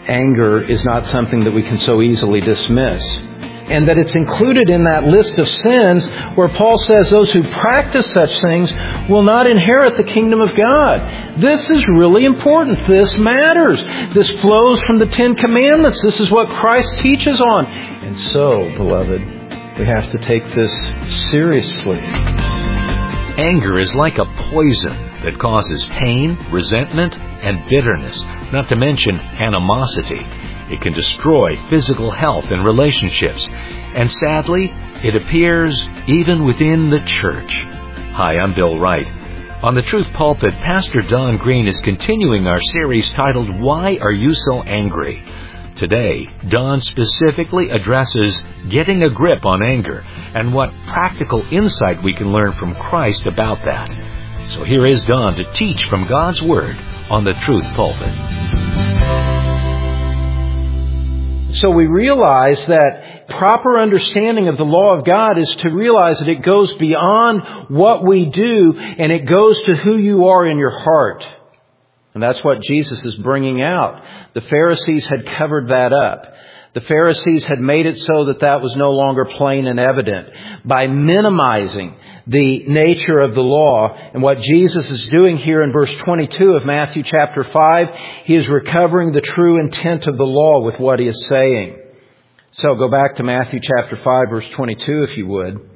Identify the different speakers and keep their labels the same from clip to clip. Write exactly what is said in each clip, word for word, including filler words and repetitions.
Speaker 1: anger is not something that we can so easily dismiss. And that it's included in that list of sins where Paul says those who practice such things will not inherit the kingdom of God. This is really important. This matters. This flows from the Ten Commandments. This is what Christ teaches on. And so, beloved, we have to take this seriously.
Speaker 2: Anger is like a poison that causes pain, resentment, and bitterness, not to mention animosity. It can destroy physical health and relationships. And sadly, it appears even within the church. Hi, I'm Bill Wright. On the Truth Pulpit, Pastor Don Green is continuing our series titled, Why Are You So Angry? Today, Don specifically addresses getting a grip on anger and what practical insight we can learn from Christ about that. So here is Don to teach from God's Word on the Truth Pulpit.
Speaker 1: So we realize that proper understanding of the law of God is to realize that it goes beyond what we do and it goes to who you are in your heart. And that's what Jesus is bringing out. The Pharisees had covered that up. The Pharisees had made it so that that was no longer plain and evident by minimizing the nature of the law. And what Jesus is doing here in verse twenty-two of Matthew chapter five, He is recovering the true intent of the law with what He is saying. So go back to Matthew chapter five, verse twenty-two, if you would.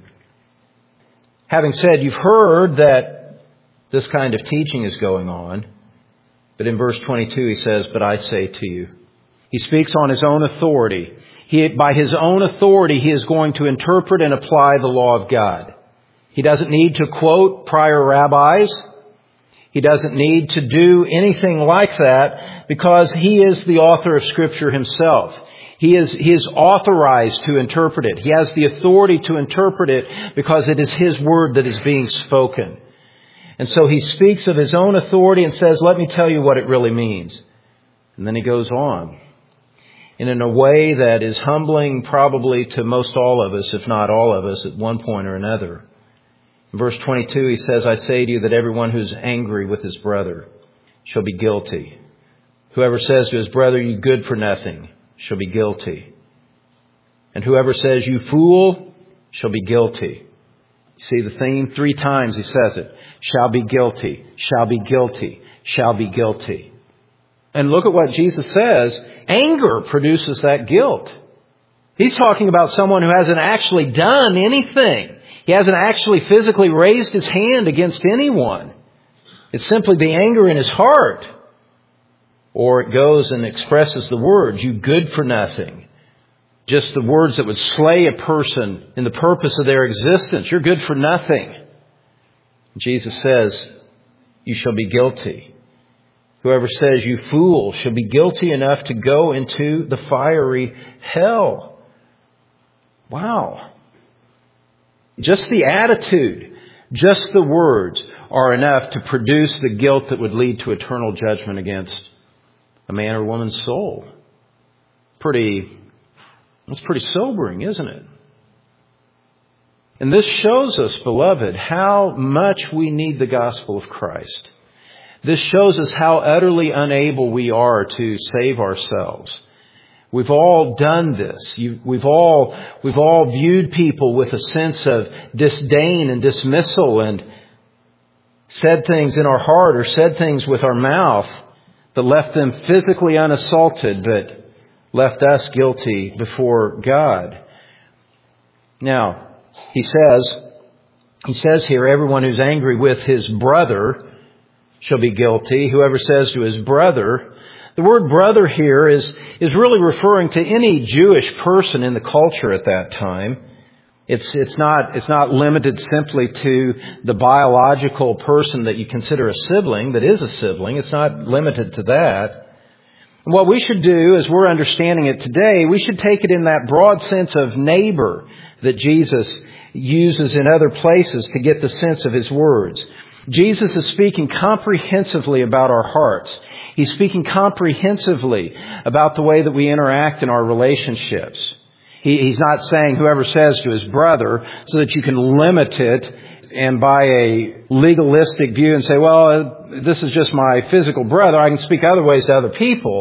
Speaker 1: Having said, you've heard that this kind of teaching is going on. But in verse twenty-two, He says, but I say to you. He speaks on His own authority. He, by His own authority, He is going to interpret and apply the law of God. He doesn't need to quote prior rabbis. He doesn't need to do anything like that because He is the author of Scripture Himself. He is, he is authorized to interpret it. He has the authority to interpret it because it is His word that is being spoken. And so He speaks of His own authority and says, let me tell you what it really means. And then He goes on. And in a way that is humbling probably to most all of us, if not all of us, at one point or another. In verse twenty-two, He says, I say to you that everyone who's angry with his brother shall be guilty. Whoever says to his brother, you good for nothing, shall be guilty. And whoever says, you fool, shall be guilty. You see the theme? Three times He says it. Shall be guilty, shall be guilty, shall be guilty. And look at what Jesus says. Anger produces that guilt. He's talking about someone who hasn't actually done anything. He hasn't actually physically raised his hand against anyone. It's simply the anger in his heart. Or it goes and expresses the words, you good for nothing. Just the words that would slay a person in the purpose of their existence. You're good for nothing. Jesus says, you shall be guilty. Whoever says, you fool, shall be guilty enough to go into the fiery hell. Wow. Just the attitude, just the words are enough to produce the guilt that would lead to eternal judgment against a man or woman's soul. Pretty, that's pretty sobering, isn't it? And this shows us, beloved, how much we need the gospel of Christ. This shows us how utterly unable we are to save ourselves. We've all done this. You, we've all, we've all viewed people with a sense of disdain and dismissal and said things in our heart or said things with our mouth that left them physically unassaulted but left us guilty before God. Now, He says, He says here, everyone who's angry with his brother shall be guilty. Whoever says to his brother, the word brother here is, is really referring to any Jewish person in the culture at that time. It's, it's not, it's not limited simply to the biological person that you consider a sibling, that is a sibling. It's not limited to that. And what we should do, as we're understanding it today, we should take it in that broad sense of neighbor that Jesus uses in other places to get the sense of His words. Jesus is speaking comprehensively about our hearts. He's speaking comprehensively about the way that we interact in our relationships. He, he's not saying whoever says to his brother so that you can limit it and by a legalistic view and say, well, this is just my physical brother. I can speak other ways to other people.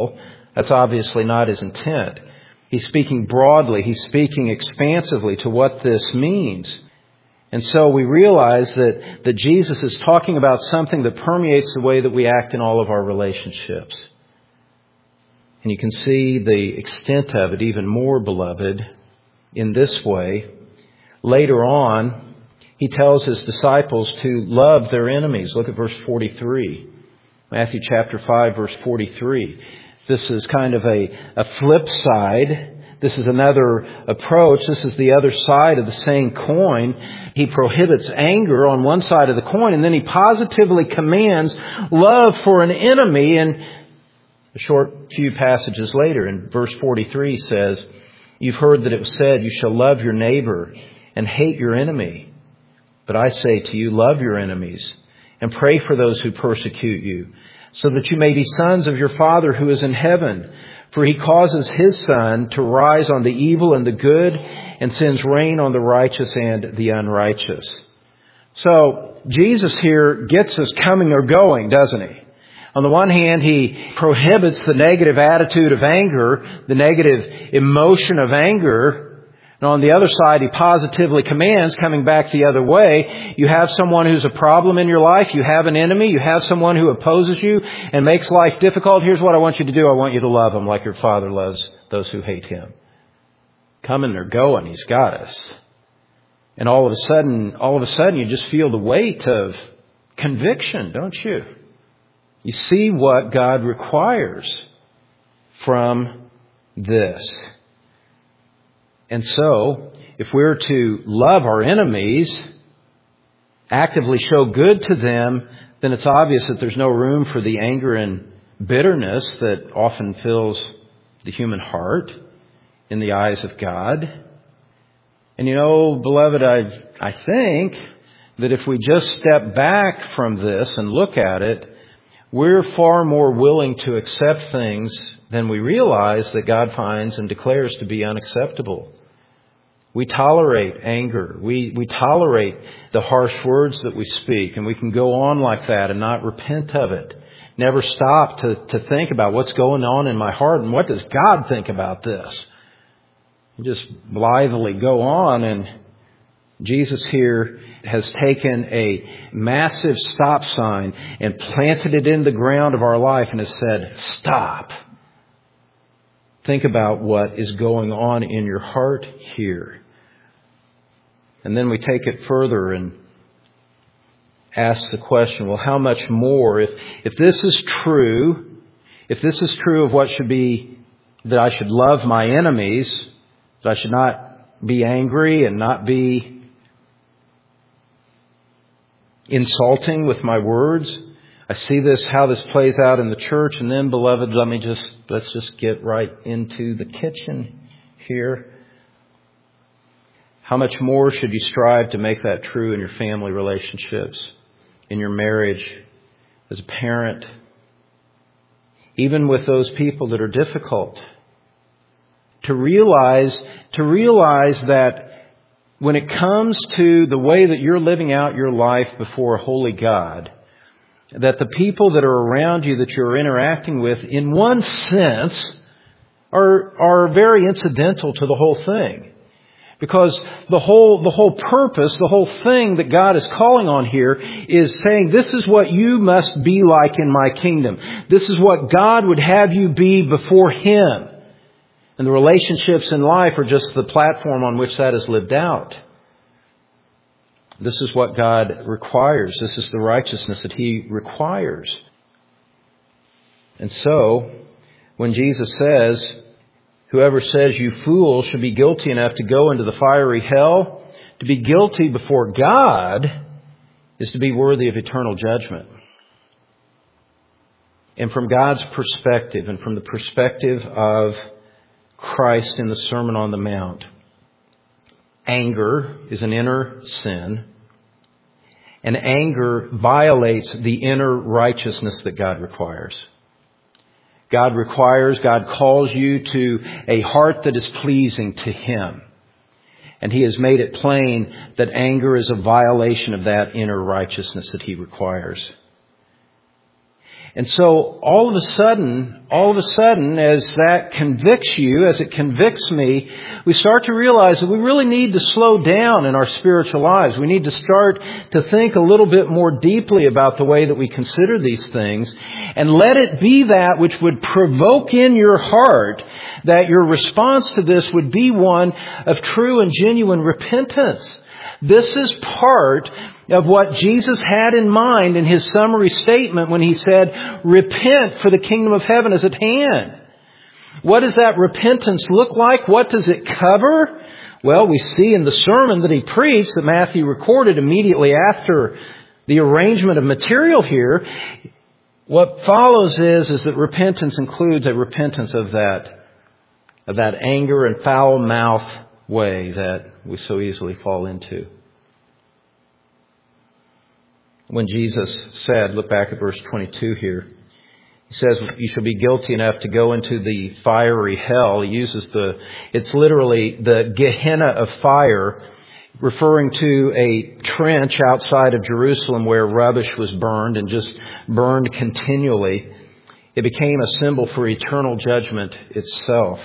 Speaker 1: That's obviously not his intent. He's speaking broadly. He's speaking expansively to what this means. And so we realize that, that Jesus is talking about something that permeates the way that we act in all of our relationships. And you can see the extent of it even more, beloved, in this way. Later on, he tells his disciples to love their enemies. Look at verse forty-three. Matthew chapter five, verse forty-three. This is kind of a, a flip side. This is another approach. This is the other side of the same coin. He prohibits anger on one side of the coin, and then he positively commands love for an enemy. And a short few passages later, in verse forty-three says, "You've heard that it was said, 'You shall love your neighbor and hate your enemy.' But I say to you, love your enemies and pray for those who persecute you, so that you may be sons of your Father who is in heaven. For he causes his sun to rise on the evil and the good, and sends rain on the righteous and the unrighteous." So Jesus here gets us coming or going, doesn't he? On the one hand, he prohibits the negative attitude of anger, the negative emotion of anger. And on the other side, he positively commands, coming back the other way, you have someone who's a problem in your life, you have an enemy, you have someone who opposes you and makes life difficult. Here's what I want you to do. I want you to love them like your Father loves those who hate him. Coming or going, he's got us. And all of a sudden, all of a sudden, you just feel the weight of conviction, don't you? You see what God requires from this. And so, if we're to love our enemies, actively show good to them, then it's obvious that there's no room for the anger and bitterness that often fills the human heart in the eyes of God. And you know, beloved, I I think that if we just step back from this and look at it, we're far more willing to accept things than we realize that God finds and declares to be unacceptable. We tolerate anger. We, we tolerate the harsh words that we speak, and we can go on like that and not repent of it. Never stop to, to think about what's going on in my heart and what does God think about this. And just blithely go on, and Jesus here has taken a massive stop sign and planted it in the ground of our life and has said, stop. Think about what is going on in your heart here. And then we take it further and ask the question, well, how much more? If, if this is true, if this is true of what should be, that I should love my enemies, that I should not be angry and not be insulting with my words. I see this, how this plays out in the church. And then, beloved, let me just, let's just get right into the kitchen here. How much more should you strive to make that true in your family relationships, in your marriage, as a parent, even with those people that are difficult? To realize, to realize that when it comes to the way that you're living out your life before a holy God, that the people that are around you that you're interacting with, in one sense, are, are very incidental to the whole thing. Because the whole, the whole purpose, the whole thing that God is calling on here is saying, this is what you must be like in my kingdom. This is what God would have you be before Him. And the relationships in life are just the platform on which that is lived out. This is what God requires. This is the righteousness that He requires. And so, when Jesus says, whoever says you fool should be guilty enough to go into the fiery hell, to be guilty before God is to be worthy of eternal judgment. And from God's perspective, and from the perspective of Christ in the Sermon on the Mount, anger is an inner sin, and anger violates the inner righteousness that God requires. God requires, God calls you to a heart that is pleasing to Him. And He has made it plain that anger is a violation of that inner righteousness that He requires. And so all of a sudden, all of a sudden, as that convicts you, as it convicts me, we start to realize that we really need to slow down in our spiritual lives. We need to start to think a little bit more deeply about the way that we consider these things, and let it be that which would provoke in your heart that your response to this would be one of true and genuine repentance. This is part of what Jesus had in mind in His summary statement when He said, repent, for the kingdom of heaven is at hand. What does that repentance look like? What does it cover? Well, we see in the sermon that He preached, that Matthew recorded immediately after the arrangement of material here, what follows is, is that repentance includes a repentance of that, of that anger and foul mouth way that we so easily fall into. When Jesus said, look back at verse twenty-two here, He says, you shall be guilty enough to go into the fiery hell. He uses the, it's literally the Gehenna of fire, referring to a trench outside of Jerusalem where rubbish was burned and just burned continually. It became a symbol for eternal judgment itself.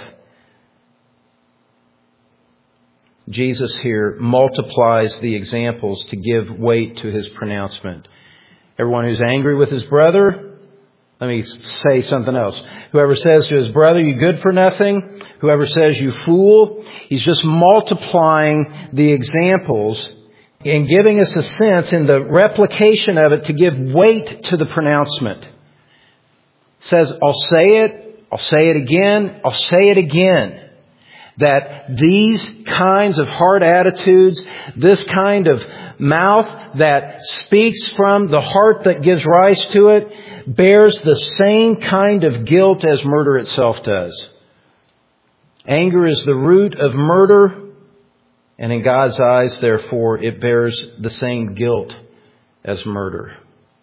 Speaker 1: Jesus here multiplies the examples to give weight to His pronouncement. Everyone who's angry with his brother, let me say something else. Whoever says to his brother, you good for nothing, whoever says you fool, He's just multiplying the examples and giving us a sense in the replication of it to give weight to the pronouncement. It says, I'll say it, I'll say it again, I'll say it again. That these kinds of hard attitudes, this kind of mouth that speaks from the heart that gives rise to it, bears the same kind of guilt as murder itself does. Anger is the root of murder, and in God's eyes, therefore, it bears the same guilt as murder.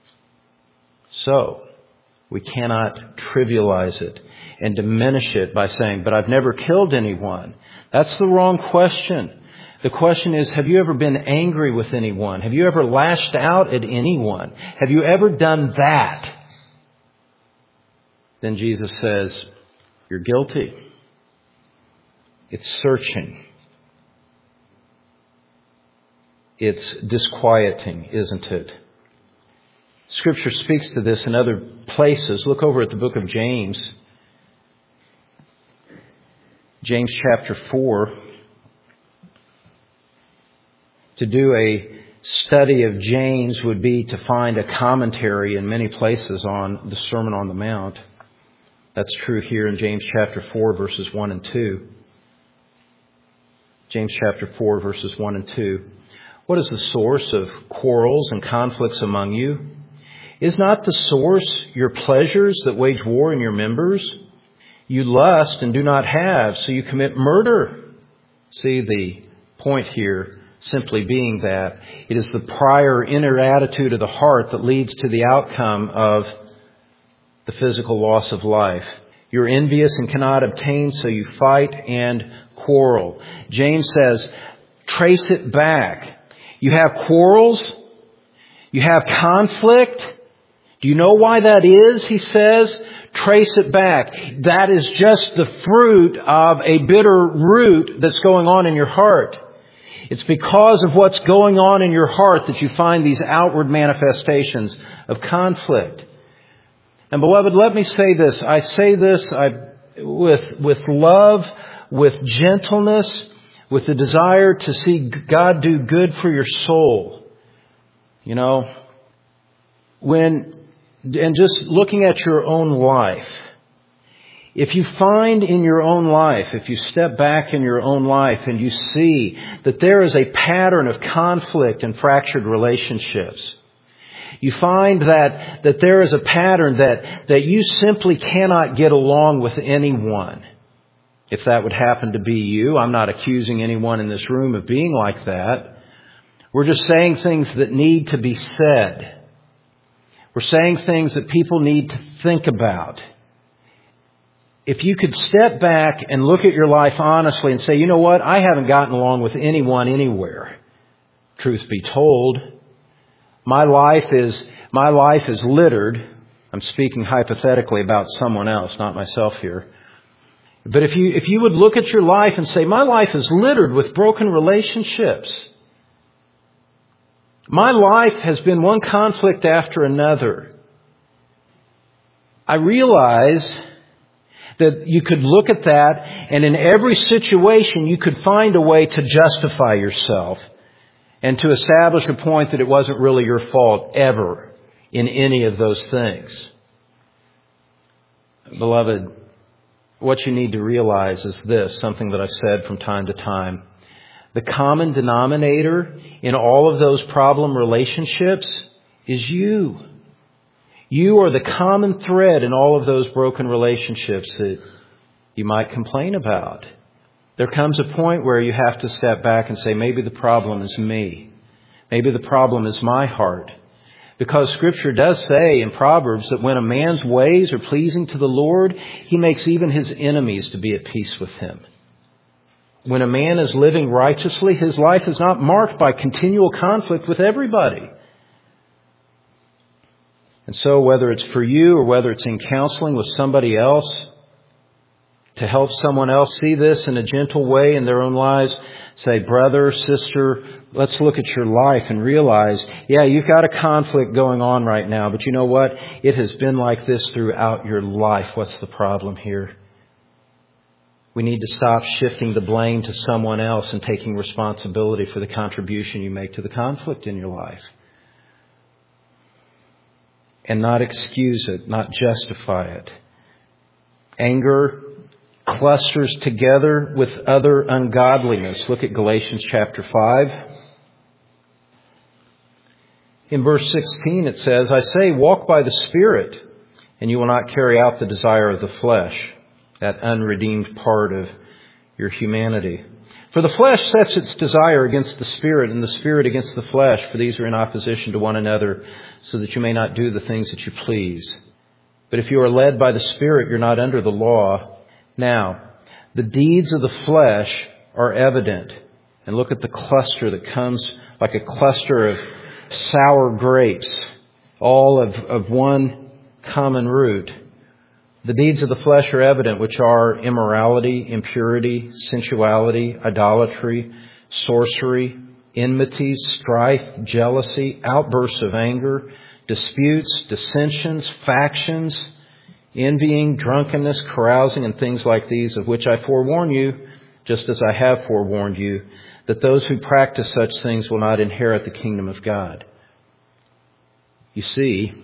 Speaker 1: So, we cannot trivialize it and diminish it by saying, but I've never killed anyone. That's the wrong question. The question is, have you ever been angry with anyone? Have you ever lashed out at anyone? Have you ever done that? Then Jesus says, you're guilty. It's searching. It's disquieting, isn't it? Scripture speaks to this in other places. Look over at the book of James. James chapter four. To do a study of James would be to find a commentary in many places on the Sermon on the Mount. That's true here in James chapter four, verses one and two. James chapter four, verses one and two. What is the source of quarrels and conflicts among you? Is not the source your pleasures that wage war in your members? You lust and do not have, so you commit murder. See, the point here simply being that it is the prior inner attitude of the heart that leads to the outcome of the physical loss of life. You're envious and cannot obtain, so you fight and quarrel. James says, trace it back. You have quarrels. You have conflict. Do you know why that is? He says, trace it back. That is just the fruit of a bitter root that's going on in your heart. It's because of what's going on in your heart that you find these outward manifestations of conflict. And beloved, let me say this. I say this I, with, with love, with gentleness, with the desire to see God do good for your soul. You know, when, and just looking at your own life, if you find in your own life, if you step back in your own life and you see that there is a pattern of conflict and fractured relationships, you find that, that there is a pattern that, that you simply cannot get along with anyone. If that would happen to be you, I'm not accusing anyone in this room of being like that. We're just saying things that need to be said. We're saying things that people need to think about. If you could step back and look at your life honestly and say, you know what, I haven't gotten along with anyone anywhere. Truth be told, my life is, my life is littered I'm speaking hypothetically about someone else, not myself here. But if you, if you would look at your life and say, my life is littered with broken relationships. My life has been one conflict after another. I realize that you could look at that, and in every situation you could find a way to justify yourself and to establish a point that it wasn't really your fault ever in any of those things. Beloved, what you need to realize is this, something that I've said from time to time. The common denominator in all of those problem relationships is you. You are the common thread in all of those broken relationships that you might complain about. There comes a point where you have to step back and say, maybe the problem is me. Maybe the problem is my heart. Because Scripture does say in Proverbs that when a man's ways are pleasing to the Lord, He makes even his enemies to be at peace with him. When a man is living righteously, his life is not marked by continual conflict with everybody. And so whether it's for you or whether it's in counseling with somebody else, to help someone else see this in a gentle way in their own lives, say, brother, sister, let's look at your life and realize, yeah, you've got a conflict going on right now, but you know what? It has been like this throughout your life. What's the problem here? We need to stop shifting the blame to someone else and taking responsibility for the contribution you make to the conflict in your life. And not excuse it, not justify it. Anger clusters together with other ungodliness. Look at Galatians chapter five. In verse sixteen it says, I say, walk by the Spirit, and you will not carry out the desire of the flesh, that unredeemed part of your humanity. For the flesh sets its desire against the Spirit, and the Spirit against the flesh, for these are in opposition to one another, so that you may not do the things that you please. But if you are led by the Spirit, you're not under the law. Now, the deeds of the flesh are evident. And look at the cluster that comes like a cluster of sour grapes, all of, of one common root. The deeds of the flesh are evident, which are immorality, impurity, sensuality, idolatry, sorcery, enmities, strife, jealousy, outbursts of anger, disputes, dissensions, factions, envying, drunkenness, carousing, and things like these, of which I forewarn you, just as I have forewarned you, that those who practice such things will not inherit the kingdom of God. You see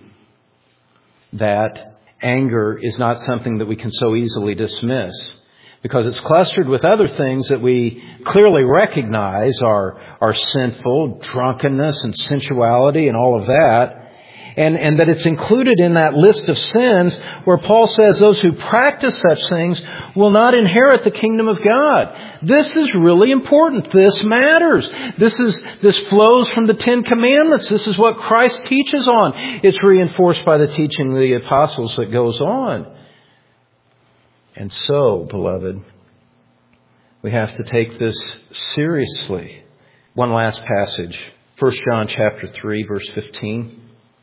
Speaker 1: that anger is not something that we can so easily dismiss, because it's clustered with other things that we clearly recognize are, are sinful, drunkenness and sensuality and all of that. And, and that it's included in that list of sins where Paul says those who practice such things will not inherit the kingdom of God. This is really important. This matters. This is, this flows from the Ten Commandments. This is what Christ teaches on. It's reinforced by the teaching of the apostles that goes on. And so, beloved, we have to take this seriously. One last passage. First John chapter three, verse fifteen.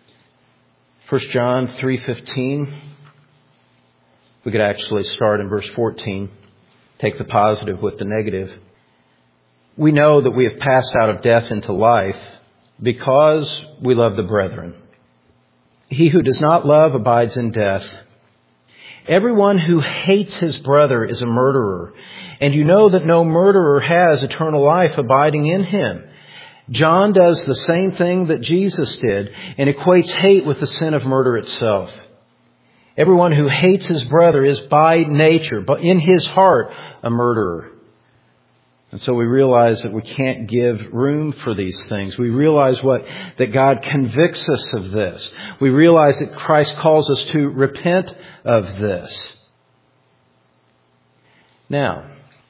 Speaker 1: First John three fifteen. We could actually start in verse fourteen. Take the positive with the negative. We know that we have passed out of death into life because we love the brethren. He who does not love abides in death. Everyone who hates his brother is a murderer, and you know that no murderer has eternal life abiding in him. John does the same thing that Jesus did and equates hate with the sin of murder itself. Everyone who hates his brother is by nature, but in his heart, a murderer. And so we realize that we can't give room for these things. We realize what that God convicts us of this. We realize that Christ calls us to repent of this. Now,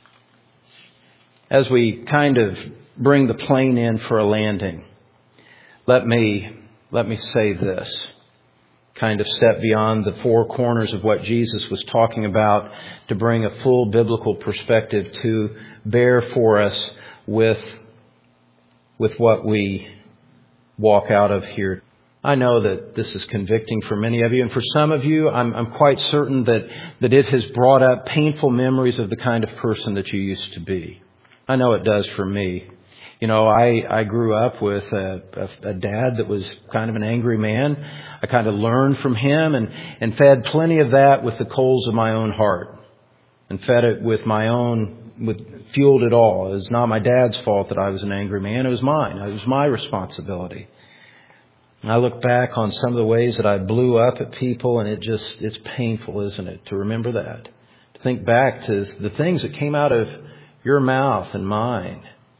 Speaker 1: as we kind of bring the plane in for a landing, let me let me say this. Kind of step beyond the four corners of what Jesus was talking about to bring a full biblical perspective to bear for us with, with what we walk out of here. I know that this is convicting for many of you, and for some of you, I'm, I'm quite certain that, that it has brought up painful memories of the kind of person that you used to be. I know it does for me. You know, I, I grew up with a, a, a dad that was kind of an angry man. I kind of learned from him and, and fed plenty of that with the coals of my own heart, and fed it with my own, with fueled it all. It was not my dad's fault that I was an angry man. It was mine. It was my responsibility. And I look back on some of the ways that I blew up at people, and it just, it's painful, isn't it, to remember that. To think back to the things that came out of your mouth and mine.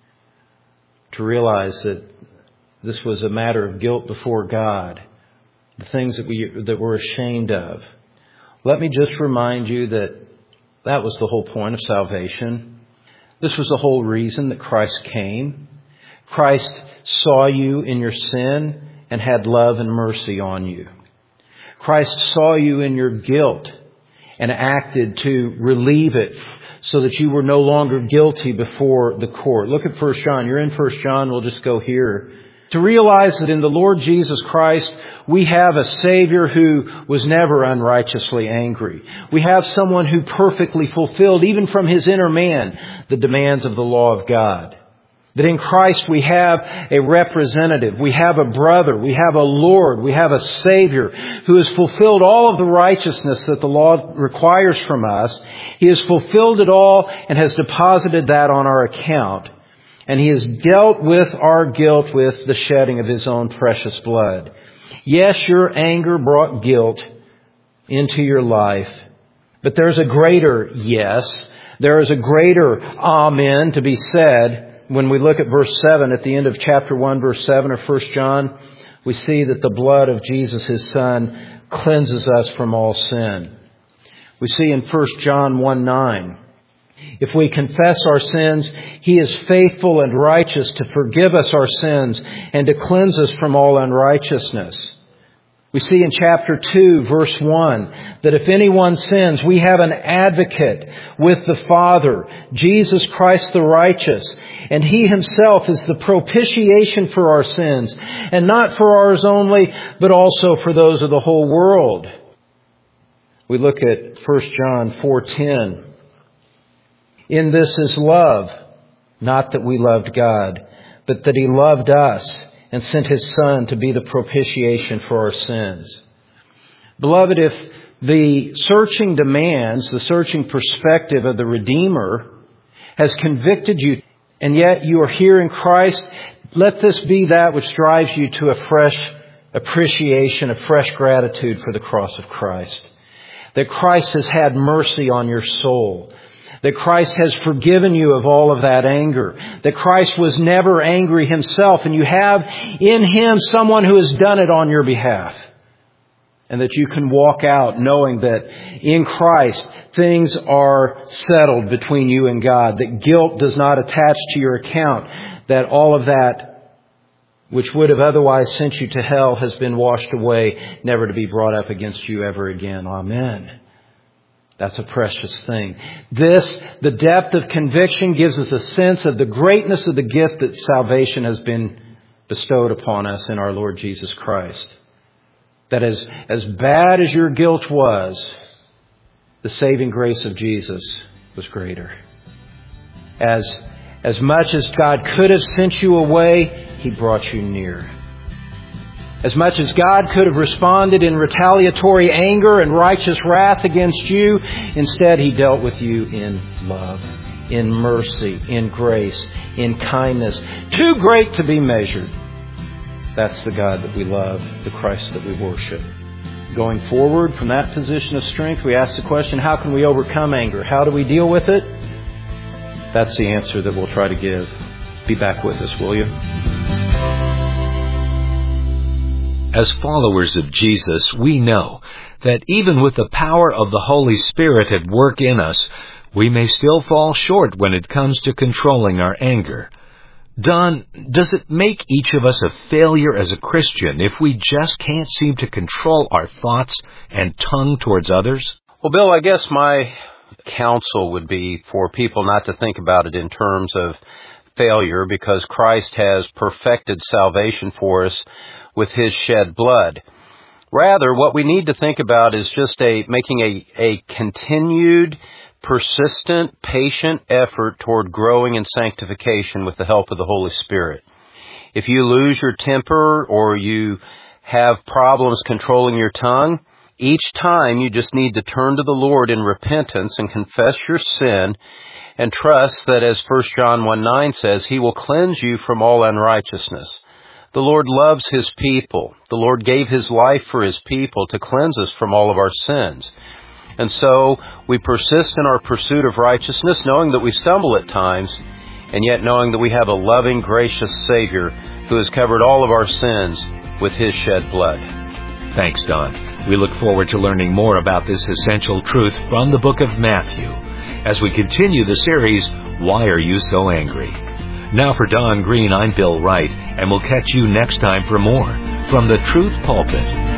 Speaker 1: To realize that this was a matter of guilt before God. The things that we that we're ashamed of. Let me just remind you that that was the whole point of salvation. This was the whole reason that Christ came. Christ saw you in your sin and had love and mercy on you. Christ saw you in your guilt and acted to relieve it so that you were no longer guilty before the court. Look at First John. You're in First John. We'll just go here. To realize that in the Lord Jesus Christ, we have a Savior who was never unrighteously angry. We have someone who perfectly fulfilled, even from his inner man, the demands of the law of God. That in Christ we have a representative, we have a brother, we have a Lord, we have a Savior who has fulfilled all of the righteousness that the law requires from us. He has fulfilled it all and has deposited that on our account. And He has dealt with our guilt with the shedding of His own precious blood. Yes, your anger brought guilt into your life, but there's a greater yes. There is a greater amen to be said. When we look at verse seven, at the end of chapter one, verse seven of First John, we see that the blood of Jesus, His Son, cleanses us from all sin. We see in First John one nine, if we confess our sins, He is faithful and righteous to forgive us our sins and to cleanse us from all unrighteousness. We see in chapter two, verse one, that if anyone sins, we have an advocate with the Father, Jesus Christ the righteous. And He Himself is the propitiation for our sins, and not for ours only, but also for those of the whole world. We look at First John four ten. In this is love, not that we loved God, but that He loved us and sent His Son to be the propitiation for our sins. Beloved, if the searching demands, the searching perspective of the Redeemer has convicted you, and yet you are here in Christ, let this be that which drives you to a fresh appreciation, a fresh gratitude for the cross of Christ. That Christ has had mercy on your soul. That Christ has forgiven you of all of that anger. That Christ was never angry Himself, and you have in Him someone who has done it on your behalf. And that you can walk out knowing that in Christ things are settled between you and God. That guilt does not attach to your account. That all of that which would have otherwise sent you to hell has been washed away, never to be brought up against you ever again. Amen. That's a precious thing. This, the depth of conviction, gives us a sense of the greatness of the gift that salvation has been bestowed upon us in our Lord Jesus Christ. That as, as bad as your guilt was, the saving grace of Jesus was greater. As, as much as God could have sent you away, He brought you near. As much as God could have responded in retaliatory anger and righteous wrath against you, instead He dealt with you in love, in mercy, in grace, in kindness, too great to be measured. That's the God that we love, the Christ that we worship. Going forward from that position of strength, we ask the question, how can we overcome anger? How do we deal with it? That's the answer that we'll try to give. Be back with us, will you?
Speaker 2: As followers of Jesus, we know that even with the power of the Holy Spirit at work in us, we may still fall short when it comes to controlling our anger. Don, does it make each of us a failure as a Christian if we just can't seem to control our thoughts and tongue towards others?
Speaker 3: Well, Bill, I guess my counsel would be for people not to think about it in terms of failure, because Christ has perfected salvation for us with His shed blood. Rather, what we need to think about is just a making a, a continued, persistent, patient effort toward growing in sanctification with the help of the Holy Spirit. If you lose your temper or you have problems controlling your tongue, each time you just need to turn to the Lord in repentance and confess your sin and trust that, as First John one nine says, He will cleanse you from all unrighteousness. The Lord loves His people. The Lord gave His life for His people to cleanse us from all of our sins. And so we persist in our pursuit of righteousness, knowing that we stumble at times, and yet knowing that we have a loving, gracious Savior who has covered all of our sins with His shed blood.
Speaker 2: Thanks, Don. We look forward to learning more about this essential truth from the book of Matthew as we continue the series, Why Are You So Angry? Now for Don Green, I'm Bill Wright, and we'll catch you next time for more from the Truth Pulpit.